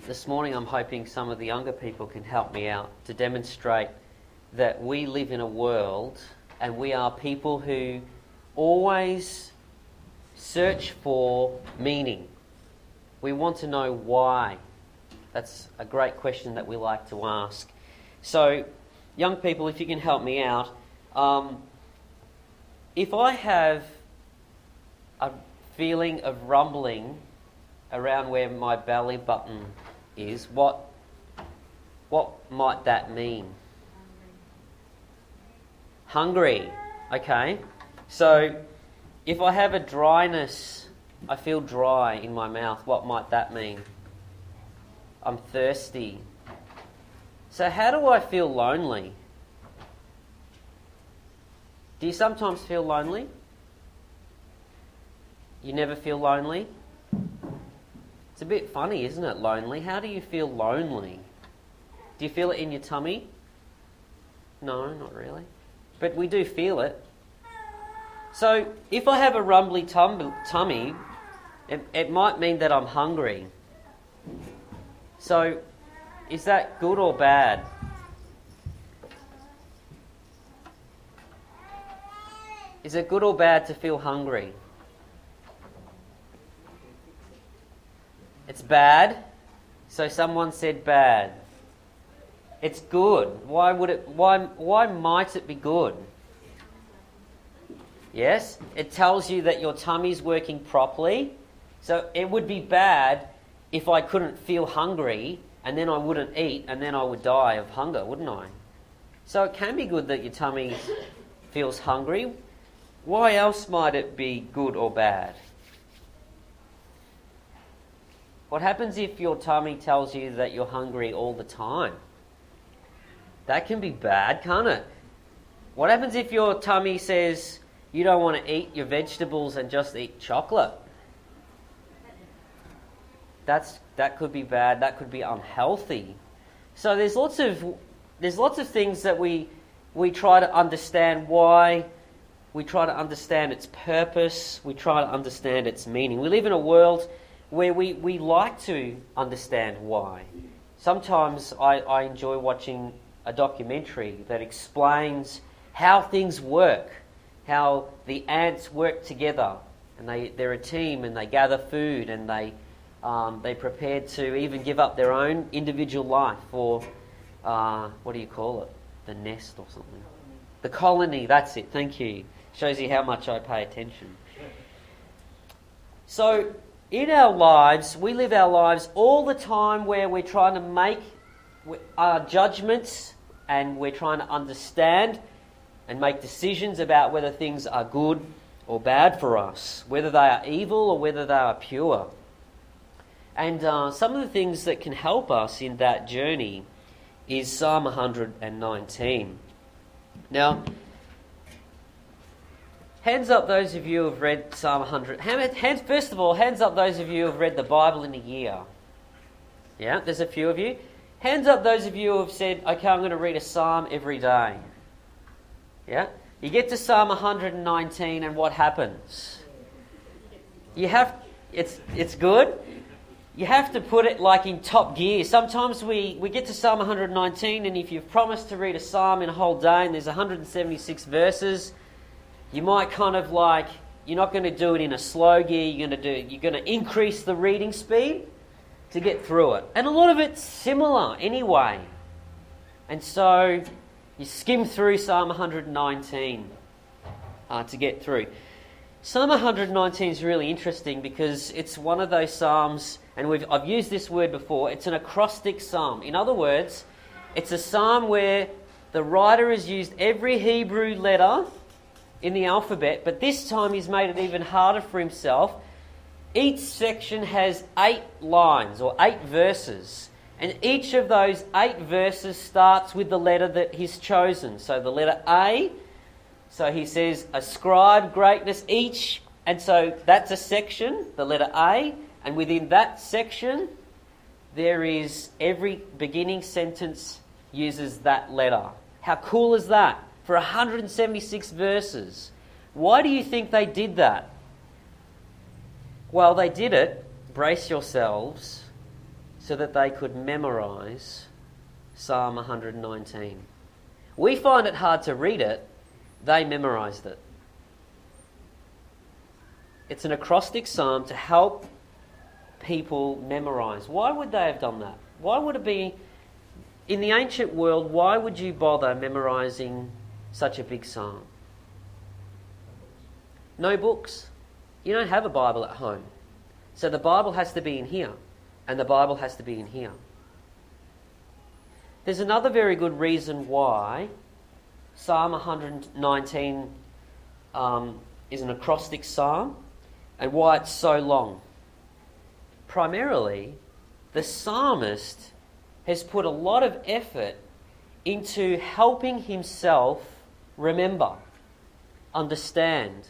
this morning I'm hoping some of the younger people can help me out to demonstrate that we live in a world and we are people who always search for meaning. We want to know why. That's a great question that we like to ask. So, young people, if you can help me out, if I have a feeling of rumbling around where my belly button is, what might that mean? Hungry. Okay. So, if I have a dryness, I feel dry in my mouth, what might that mean? I'm thirsty. So how do I feel lonely? Do you sometimes feel lonely? You never feel lonely? It's a bit funny, isn't it, lonely? How do you feel lonely? Do you feel it in your tummy? No, not really. But we do feel it. So if I have a rumbly tummy, it might mean that I'm hungry. So is that good or bad? Is it good or bad to feel hungry? It's bad. So someone said bad. It's good. Why might it be good? Yes, it tells you that your tummy's working properly. So it would be bad if I couldn't feel hungry and then I wouldn't eat and then I would die of hunger, wouldn't I? So it can be good that your tummy feels hungry. Why else might it be good or bad? What happens if your tummy tells you that you're hungry all the time? That can be bad, can't it? What happens if your tummy says you don't want to eat your vegetables and just eat chocolate? That could be bad. That could be unhealthy. So there's lots of things that we try to understand why. We try to understand its purpose. We try to understand its meaning. We live in a world where we like to understand why. Sometimes I enjoy watching a documentary that explains how things work, how the ants work together, and they're a team and they gather food and they prepared to even give up their own individual life for, what do you call it? The nest or something. The colony, that's it, thank you. Shows you how much I pay attention. So, in our lives, we live our lives all the time where we're trying to make judgments and we're trying to understand and make decisions about whether things are good or bad for us, whether they are evil or whether they are pure. And some of the things that can help us in that journey is Psalm 119. Now, hands up those of you who have read Psalm 100. First of all, hands up those of you who have read the Bible in a year. Yeah, there's a few of you. Hands up those of you who have said, okay, I'm going to read a psalm every day. Yeah? You get to Psalm 119 and what happens? It's good. You have to put it like in top gear. Sometimes we get to Psalm 119 and if you've promised to read a psalm in a whole day and there's 176 verses, you might kind of like, you're not going to do it in a slow gear, you're going to increase the reading speed to get through it. And a lot of it's similar anyway. And so you skim through Psalm 119 to get through. Psalm 119 is really interesting because it's one of those psalms, and I've used this word before, it's an acrostic psalm. In other words, it's a psalm where the writer has used every Hebrew letter in the alphabet, but this time he's made it even harder for himself. Each section has 8 lines or 8 verses, and each of those 8 verses starts with the letter that he's chosen. So the letter A, so he says, ascribe greatness each, and so that's a section, the letter A, and within that section there is every beginning sentence uses that letter. How cool is that? For 176 verses. Why do you think they did that? Well, they did it, brace yourselves, so that they could memorize Psalm 119. We find it hard to read it. They memorized it. It's an acrostic psalm to help people memorize. Why would they have done that? Why would it be, in the ancient world, why would you bother memorizing such a big psalm? No books. You don't have a Bible at home. So the Bible has to be in here, and the Bible has to be in here. There's another very good reason why Psalm 119 is an acrostic psalm, and why it's so long. Primarily, the psalmist has put a lot of effort into helping himself remember, understand,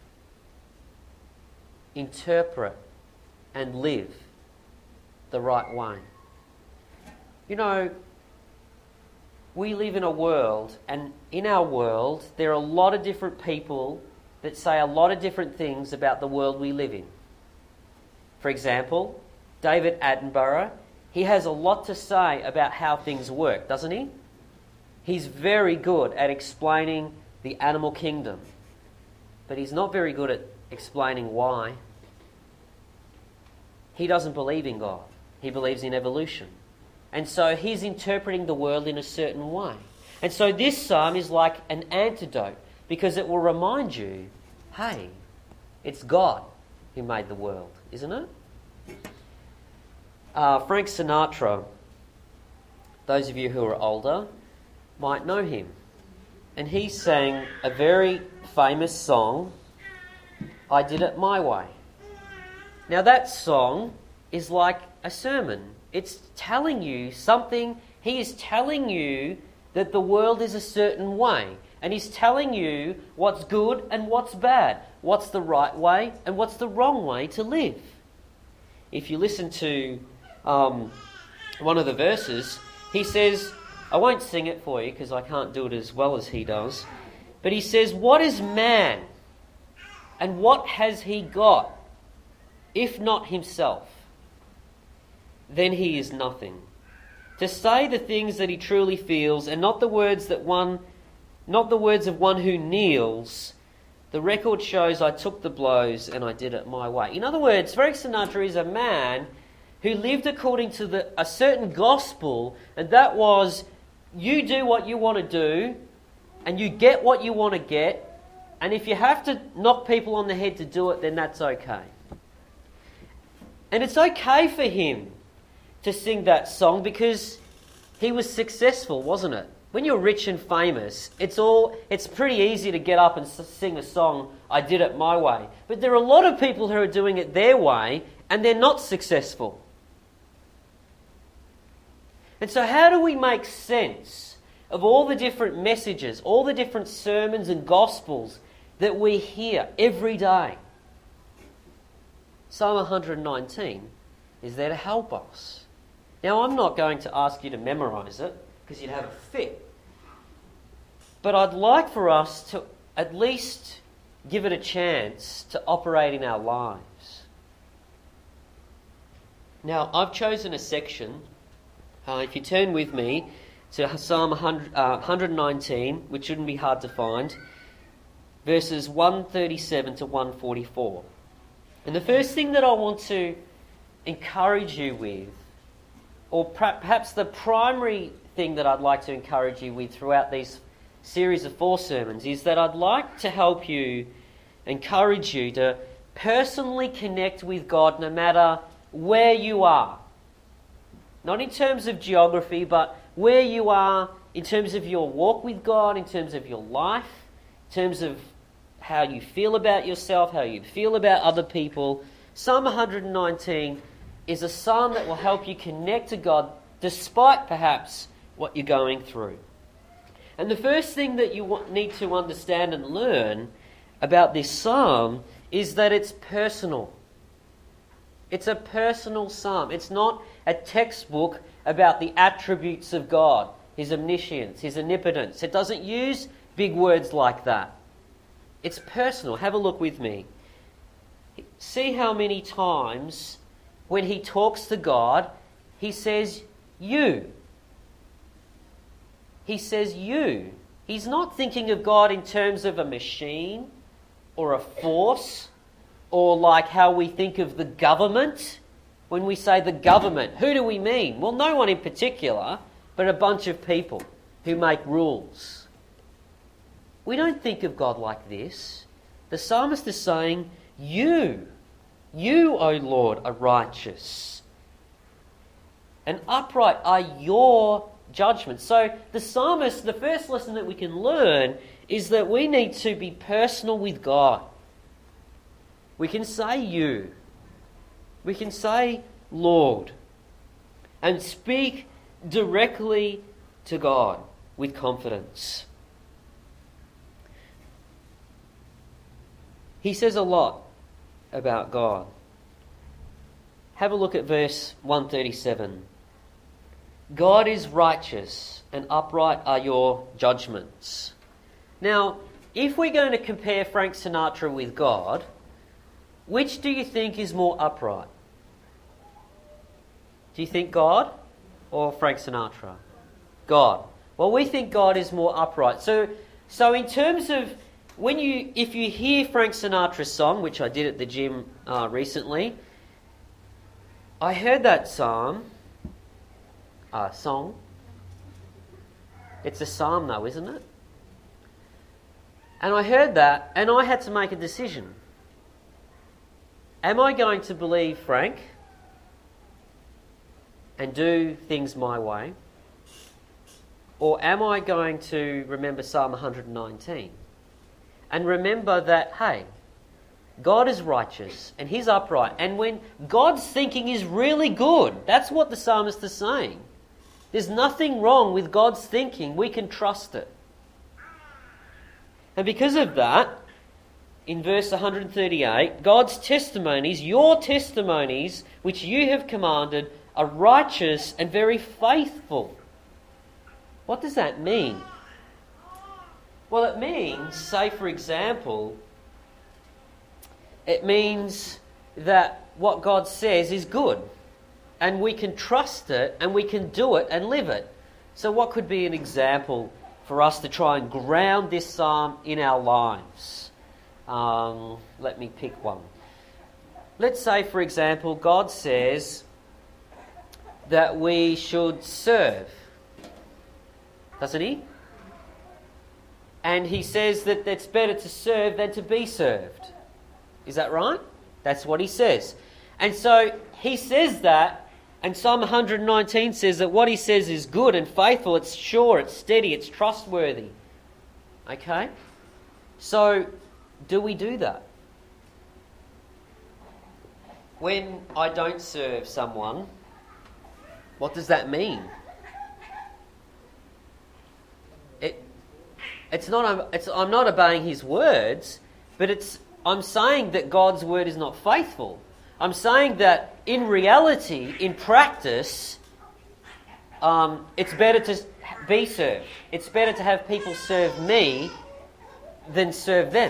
interpret, and live the right way. You know, we live in a world, and in our world, there are a lot of different people that say a lot of different things about the world we live in. For example, David Attenborough, he has a lot to say about how things work, doesn't he? He's very good at explaining the animal kingdom, but he's not very good at explaining why. He doesn't believe in God. He believes in evolution. And so he's interpreting the world in a certain way. And so this psalm is like an antidote, because it will remind you, hey, it's God who made the world, isn't it? Frank Sinatra, those of you who are older might know him. And he sang a very famous song, I Did It My Way. Now that song is like a sermon. It's telling you something. He is telling you that the world is a certain way. And he's telling you what's good and what's bad. What's the right way and what's the wrong way to live. If you listen to one of the verses, he says, I won't sing it for you because I can't do it as well as he does. But he says, what is man? And what has he got? If not himself, then he is nothing. To say the things that he truly feels, and not the words of one who kneels. The record shows I took the blows and I did it my way. In other words, Frank Sinatra is a man who lived according to a certain gospel, and that was, you do what you want to do, and you get what you want to get, and if you have to knock people on the head to do it, then that's okay. And it's okay for him to sing that song because he was successful, wasn't it? When you're rich and famous, it's pretty easy to get up and sing a song, I did it my way. But there are a lot of people who are doing it their way and they're not successful. And so how do we make sense of all the different messages, all the different sermons and gospels that we hear every day? Psalm 119 is there to help us. Now, I'm not going to ask you to memorize it because you'd have a fit. But I'd like for us to at least give it a chance to operate in our lives. Now, I've chosen a section. If you turn with me to Psalm 119, which shouldn't be hard to find, verses 137 to 144. And the first thing that I want to encourage you with, or perhaps the primary thing that I'd like to encourage you with throughout these series of 4 sermons, is that I'd like to help you, encourage you to personally connect with God no matter where you are. Not in terms of geography, but where you are in terms of your walk with God, in terms of your life, in terms of how you feel about yourself, how you feel about other people. Psalm 119 is a psalm that will help you connect to God despite perhaps what you're going through. And the first thing that you need to understand and learn about this psalm is that it's personal. It's a personal psalm. It's not a textbook about the attributes of God, His omniscience, His omnipotence. It doesn't use big words like that. It's personal. Have a look with me. See how many times when he talks to God, he says, you. He says, you. He's not thinking of God in terms of a machine or a force or like how we think of the government. When we say the government, who do we mean? Well, no one in particular, but a bunch of people who make rules. We don't think of God like this. The psalmist is saying, you, O Lord, are righteous. And upright are your judgments. So the psalmist, the first lesson that we can learn is that we need to be personal with God. We can say you. We can say Lord. And speak directly to God with confidence. He says a lot about God. Have a look at verse 137. God is righteous and upright are your judgments. Now, if we're going to compare Frank Sinatra with God, which do you think is more upright? Do you think God or Frank Sinatra? God. Well, we think God is more upright. So in terms of if you hear Frank Sinatra's song, which I did at the gym recently, I heard that song. It's a psalm though, isn't it? And I heard that and I had to make a decision. Am I going to believe Frank and do things my way? Or am I going to remember Psalm 119? And remember that, hey, God is righteous and He's upright. And when God's thinking is really good, that's what the psalmist is saying. There's nothing wrong with God's thinking. We can trust it. And because of that, in verse 138, God's testimonies, your testimonies, which you have commanded, are righteous and very faithful. What does that mean? Well, it means, say for example, it means that what God says is good and we can trust it and we can do it and live it. So what could be an example for us to try and ground this psalm in our lives? Let me pick one. Let's say, for example, God says that we should serve. Doesn't He? And He says that it's better to serve than to be served. Is that right? That's what He says. And so He says that, and Psalm 119 says that what He says is good and faithful, it's sure, it's steady, it's trustworthy. Okay? So, do we do that? When I don't serve someone, what does that mean? I'm not obeying His words, but I'm saying that God's word is not faithful. I'm saying that in reality, in practice, it's better to be served. It's better to have people serve me than serve them.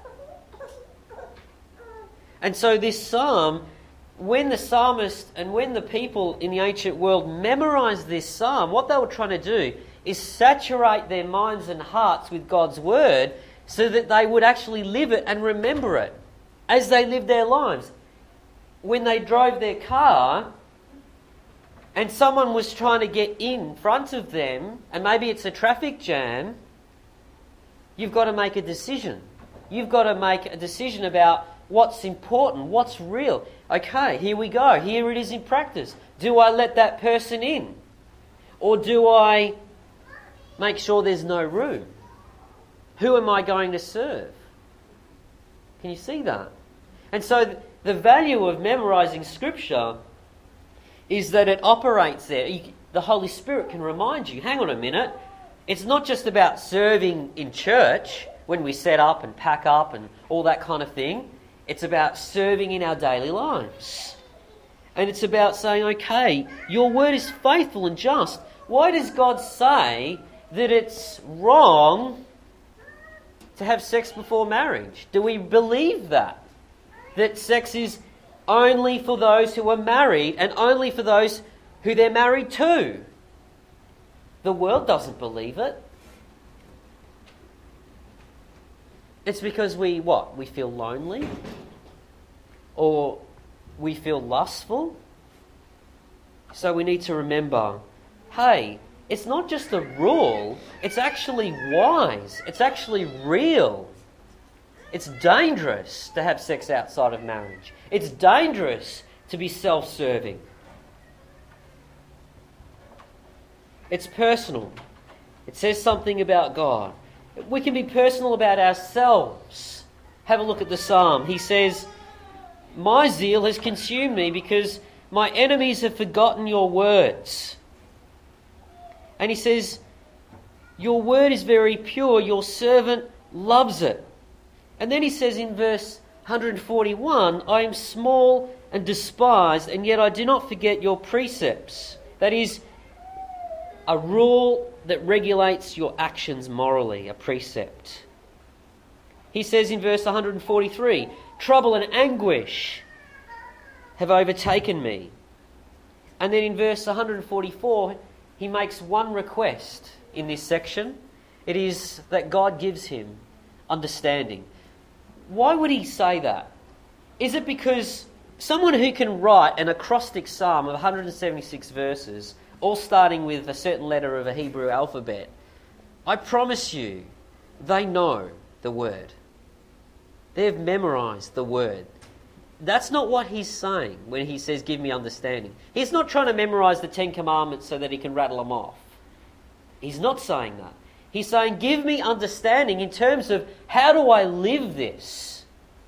And so this psalm, when the psalmist and when the people in the ancient world memorized this psalm, what they were trying to do is saturate their minds and hearts with God's word so that they would actually live it and remember it as they lived their lives. When they drove their car and someone was trying to get in front of them, and maybe it's a traffic jam, you've got to make a decision. You've got to make a decision about what's important, what's real. Okay, here we go. Here it is in practice. Do I let that person in? Or do I make sure there's no room? Who am I going to serve? Can you see that? And so the value of memorizing Scripture is that it operates there. The Holy Spirit can remind you, hang on a minute, it's not just about serving in church when we set up and pack up and all that kind of thing. It's about serving in our daily lives. And it's about saying, okay, your word is faithful and just. Why does God say that it's wrong to have sex before marriage? Do we believe that? That sex is only for those who are married and only for those who they're married to. The world doesn't believe it. It's because we feel lonely? Or we feel lustful? So we need to remember, hey, it's not just a rule, it's actually wise. It's actually real. It's dangerous to have sex outside of marriage. It's dangerous to be self-serving. It's personal. It says something about God. We can be personal about ourselves. Have a look at the psalm. He says, my zeal has consumed me because my enemies have forgotten your words. And he says, your word is very pure, your servant loves it. And then he says in verse 141, I am small and despised, and yet I do not forget your precepts. That is, a rule that regulates your actions morally, a precept. He says in verse 143, trouble and anguish have overtaken me. And then in verse 144, he makes one request in this section. It is that God gives him understanding. Why would he say that? Is it because someone who can write an acrostic psalm of 176 verses, all starting with a certain letter of a Hebrew alphabet, I promise you, they know the word. They've memorized the word. That's not what he's saying when he says, give me understanding. He's not trying to memorize the 10 Commandments so that he can rattle them off. He's not saying that. He's saying, give me understanding in terms of how do I live this?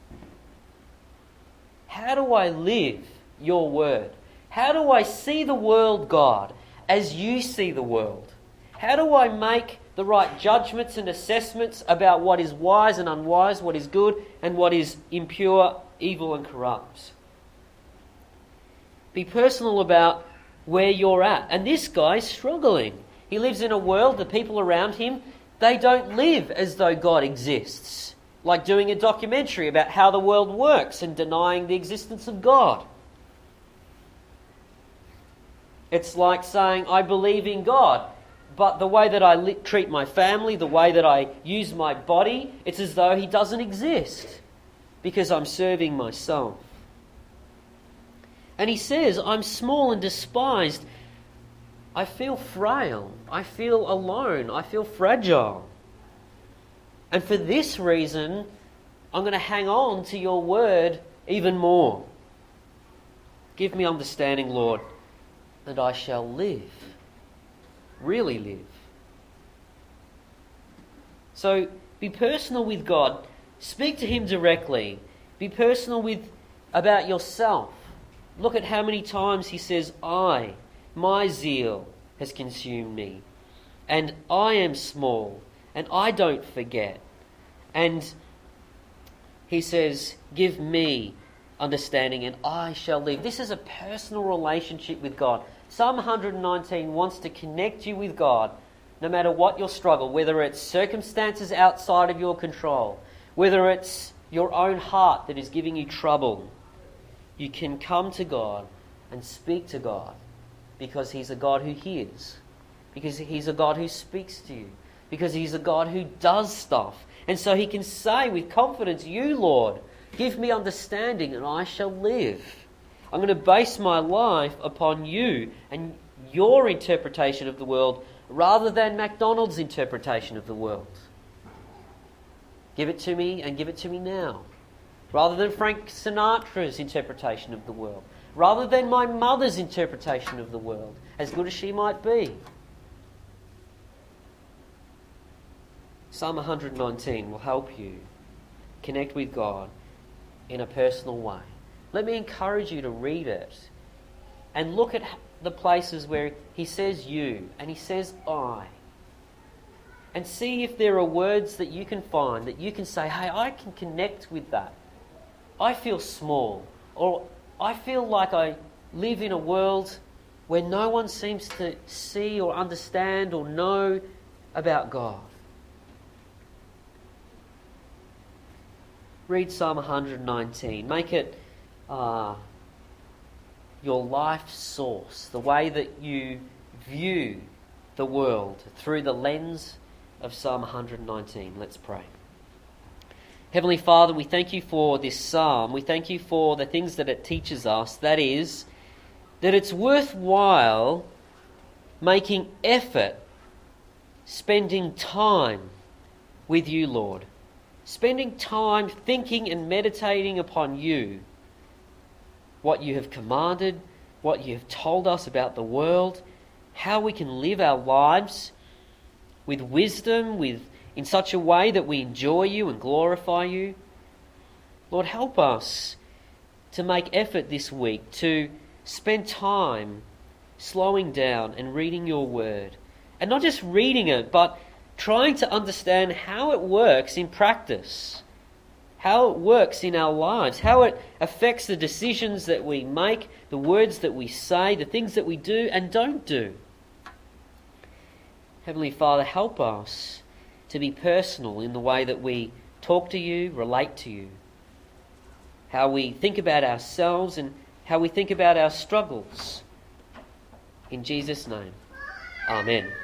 How do I live your word? How do I see the world, God, as you see the world? How do I make the right judgments and assessments about what is wise and unwise, what is good and what is impure, evil and corrupt? Be personal about where you're at. And this guy's struggling. He lives in a world, the people around him, they don't live as though God exists. Like doing a documentary about how the world works and denying the existence of God. It's like saying, I believe in God, but the way that I treat my family, the way that I use my body, it's as though he doesn't exist because I'm serving myself. And he says, I'm small and despised. I feel frail. I feel alone. I feel fragile. And for this reason, I'm going to hang on to your word even more. Give me understanding, Lord, and I shall live. Really live. So be personal with God. Speak to him directly. Be personal about yourself. Look at how many times he says, my zeal has consumed me. And I am small. And I don't forget. And he says, give me understanding and I shall live. This is a personal relationship with God. Psalm 119 wants to connect you with God no matter what your struggle, whether it's circumstances outside of your control, whether it's your own heart that is giving you trouble. You can come to God and speak to God because he's a God who hears, because he's a God who speaks to you, because he's a God who does stuff. And so he can say with confidence, you, Lord, give me understanding and I shall live. I'm going to base my life upon you and your interpretation of the world rather than McDonald's interpretation of the world. Give it to me and give it to me now. Rather than Frank Sinatra's interpretation of the world. Rather than my mother's interpretation of the world, as good as she might be. Psalm 119 will help you connect with God in a personal way. Let me encourage you to read it and look at the places where he says you and he says I. And see if there are words that you can find that you can say, hey, I can connect with that. I feel small, or I feel like I live in a world where no one seems to see or understand or know about God. Read Psalm 119. Make it your life source, the way that you view the world through the lens of Psalm 119. Let's pray. Heavenly Father, we thank you for this psalm. We thank you for the things that it teaches us. That is, that it's worthwhile making effort, spending time with you, Lord. Spending time thinking and meditating upon you, what you have commanded, what you have told us about the world, how we can live our lives with wisdom, in such a way that we enjoy you and glorify you. Lord, help us to make effort this week to spend time slowing down and reading your word. And not just reading it, but trying to understand how it works in practice, how it works in our lives, how it affects the decisions that we make, the words that we say, the things that we do and don't do. Heavenly Father, help us to be personal in the way that we talk to you, relate to you, how we think about ourselves and how we think about our struggles. In Jesus' name, Amen.